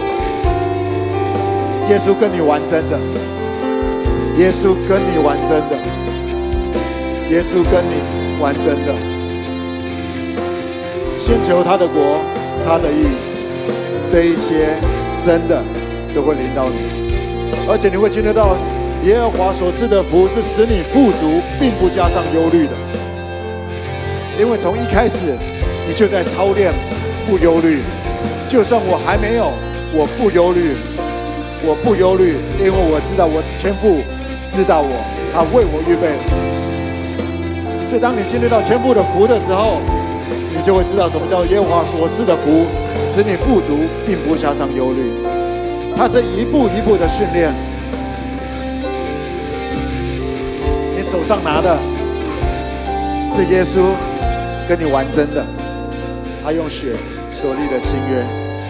耶稣跟你玩真的，耶稣跟你玩真的，耶稣跟你玩真的。先求他的国，他的义，这一些真的都会临到你，而且你会听得到耶和华所赐的福是使你富足，并不加上忧虑的。因为从一开始你就在操练不忧虑，就算我还没有，我不忧虑，我不忧虑，因为我知道我的天父知道我，他为我预备了。所以当你经历到天父的福的时候，你就会知道什么叫耶和华所赐的福，使你富足，并不加上忧虑。它是一步一步的训练。你手上拿的是耶稣跟你玩真的，他用血所立的新约。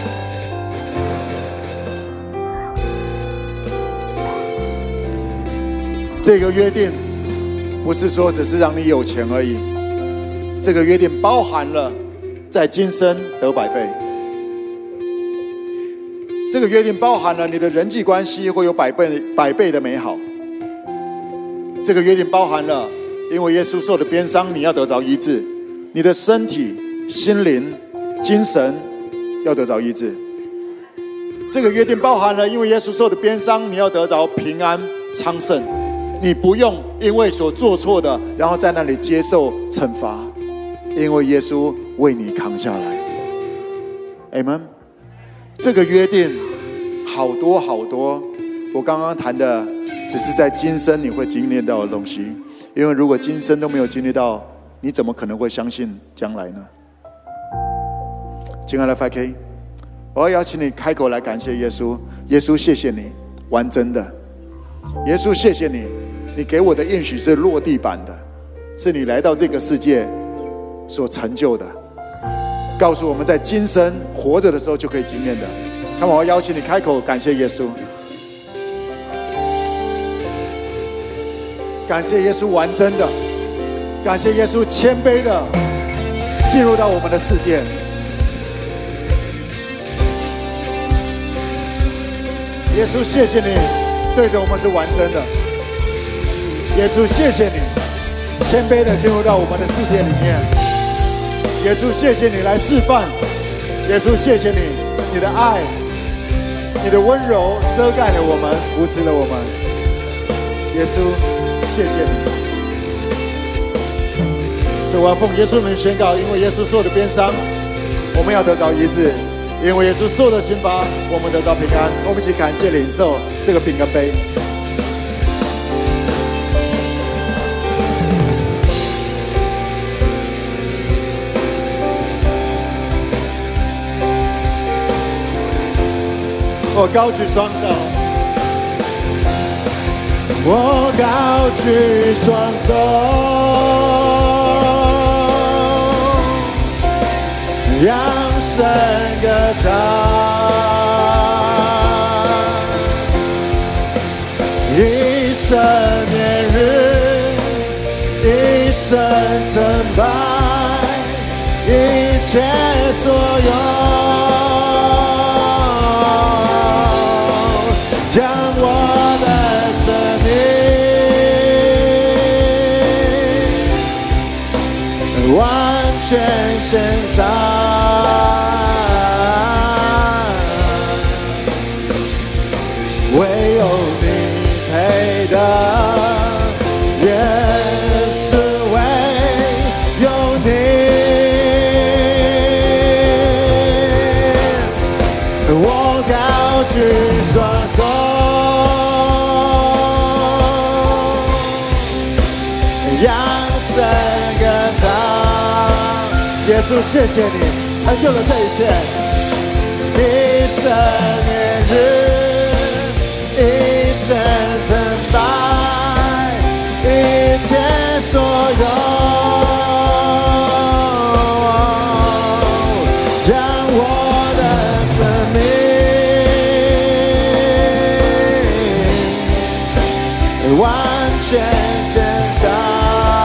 这个约定不是说只是让你有钱而已，这个约定包含了在今生得百倍，这个约定包含了你的人际关系会有百倍百倍的美好，这个约定包含了因为耶稣受的鞭伤你要得着医治，你的身体、心灵、精神要得着医治。这个约定包含了因为耶稣受的鞭伤你要得着平安昌盛，你不用因为所做错的然后在那里接受惩罚，因为耶稣为你扛下来。 Amen。 这个约定好多好多，我刚刚谈的只是在今生你会经历到的东西，因为如果今生都没有经历到，你怎么可能会相信将来呢？亲爱的 五 K， 我要邀请你开口来感谢耶稣。耶稣谢谢你玩真的，耶稣谢谢你，你给我的应许是落地版的，是你来到这个世界所成就的，告诉我们在今生活着的时候就可以经验的。那么我要邀请你开口感谢耶稣，感谢耶稣玩真的，感谢耶稣谦卑的进入到我们的世界。耶稣谢谢你对着我们是玩真的，耶稣谢谢你谦卑的进入到我们的世界里面，耶稣谢谢你来示范，耶稣谢谢你，你的爱你的温柔遮盖了我们，扶持了我们。耶稣谢谢你。所以我要奉耶稣名宣告，因为耶稣受的鞭伤我们要得着医治，因为耶稣受的刑罚我们得着平安。我们一起感谢领受这个饼跟杯。我高举双手，我高举双手，扬声歌唱，一生年日，一生成败，一切所有。将我的生命完全献上，唯有你配得，耶稣唯有你，我高举双手，扬声歌唱。耶稣，谢谢你成就了这一切，一生年日，一生成败，一切所有，将我的生命完全献上。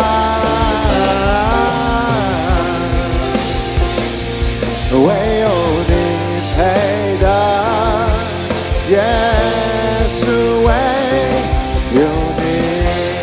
唯有你配得，耶稣唯有你。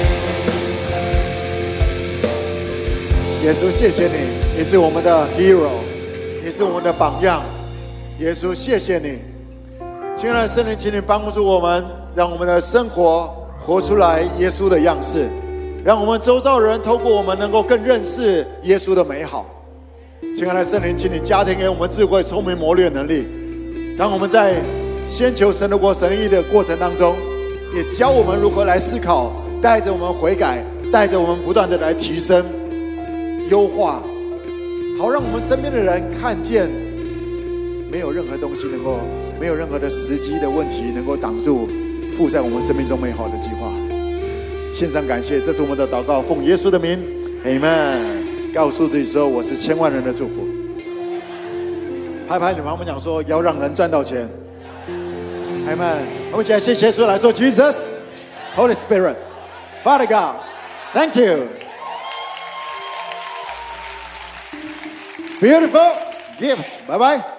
耶稣，谢谢你，你是我们的 hero， 你是我们的榜样。耶稣，谢谢你，亲爱的圣灵，请你帮助我们，让我们的生活活出来耶稣的样式，让我们周遭人透过我们能够更认识耶稣的美好。亲爱的圣灵，请你加添给我们智慧、聪明、谋略能力，当我们在先求神的国、神的义的过程当中，也教我们如何来思考，带着我们悔改，带着我们不断的来提升、优化，好让我们身边的人看见，没有任何东西能够，没有任何的时机的问题能够挡住父在我们生命中美好的计划。献上感谢，这是我们的祷告，奉耶稣的名 ，Amen。告诉自己说，我是千万人的祝福。拍拍你旁边讲说，要让人赚到钱。Amen。我们一起来谢谢耶稣，来说 Jesus, Holy Spirit, Father God, Thank you. Beautiful gifts. Bye bye.